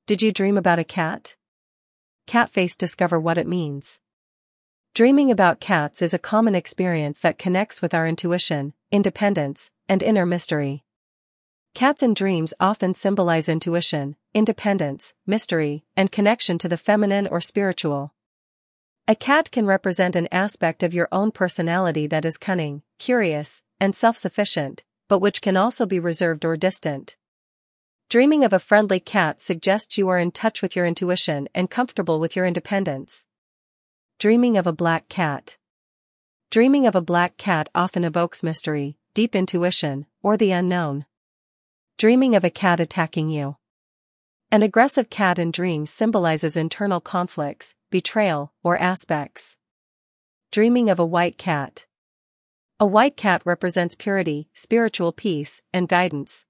Did you dream about a cat? Catface. Discover what it means. Dreaming about cats is a common experience that connects with our intuition, independence, and inner mystery. Cats in dreams often symbolize intuition, independence, mystery, and connection to the feminine or spiritual. A cat can represent an aspect of your own personality that is cunning, curious, and self-sufficient, but which can also be reserved or distant. Dreaming of a friendly cat suggests you are in touch with your intuition and comfortable with your independence. Dreaming of a black cat. Dreaming of a black cat often evokes mystery, deep intuition, or the unknown. Dreaming of a cat attacking you. An aggressive cat in dreams symbolizes internal conflicts, betrayal, or aspects. Dreaming of a white cat. A white cat represents purity, spiritual peace, and guidance.